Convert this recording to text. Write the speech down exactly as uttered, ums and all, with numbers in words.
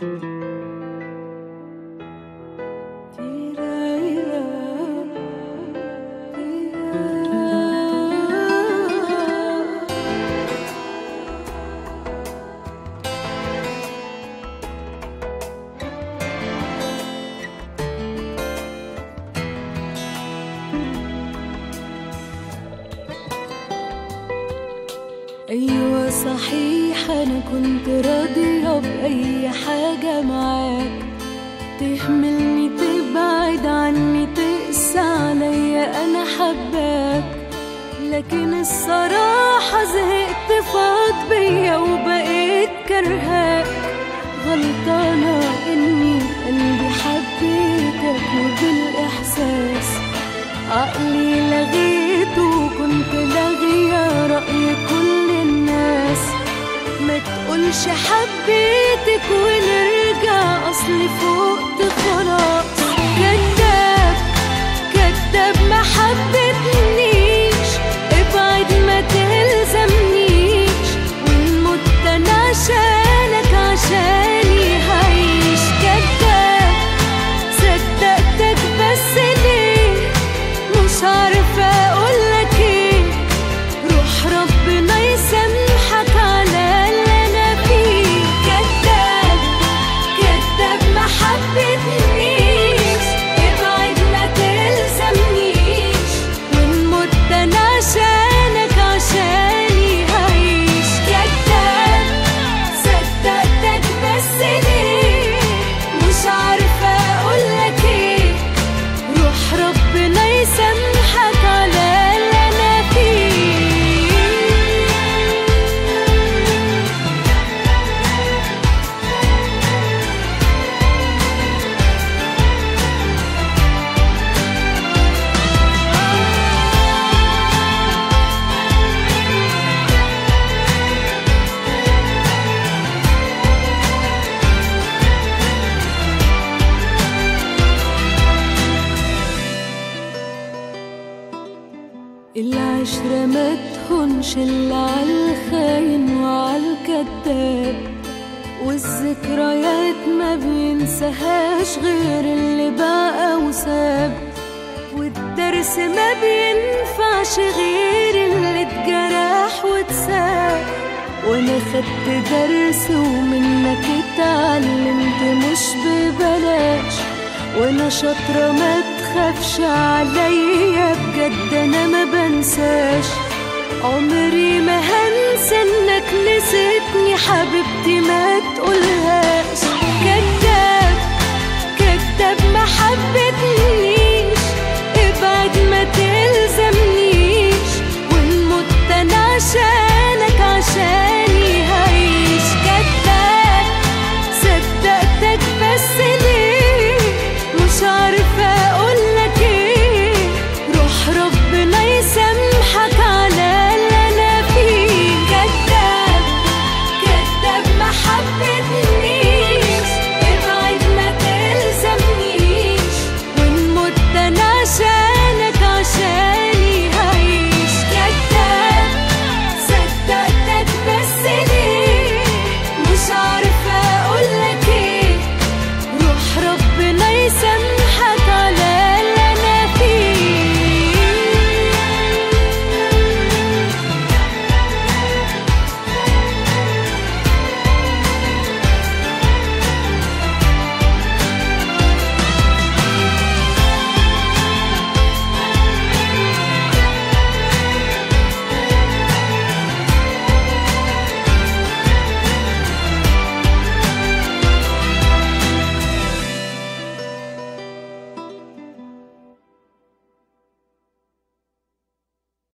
أيوة صحيح أنا كنت راضية بأي حاجة معاك، تهملني تبعد عني تقسى عليا أنا حباك، لكن الصراحة زهقت فاض بيا وبقيت كرهاك. غلطانة إني قلبي حبيتك وبالإحساس عقلي لغيته وكنت لاغية رأي كل الناس. ما تقولش حبيتك ونرجع أصلي فوقت خلاص. كداب كداب ما حبتنيش، ابعد ما تلزمنيش، وإن مت أنا عشانك عشاني هعيش. كداب صدقتك بس ليه مش عارفة أقولك ايه، روح ربنا يسامحك على اللي أنا فيه. كداب كداب ما حبتنيش، ابعد ما تلزمنيش، وإن مت أنا عشانك عشاني هعيش. كداب صدقتك بس ليه مش عارفة أقولك ايه، روح ربنا يسامحك على اللي أنا فيه. العشرة ما تهونش إلا عالخاين وعالكداب، والذكريات ما بينساهاش غير اللي بقى وساب، والدرس ما بينفعش غير اللي اتجرح واتساب. وانا خدت درس ومنك اتعلمت مش ببلاش، وانا شاطرة ما تخافش عليا بجد انا ما بنساش. عمري ما هنسى انك نسيتني حبيبتي ما تقولها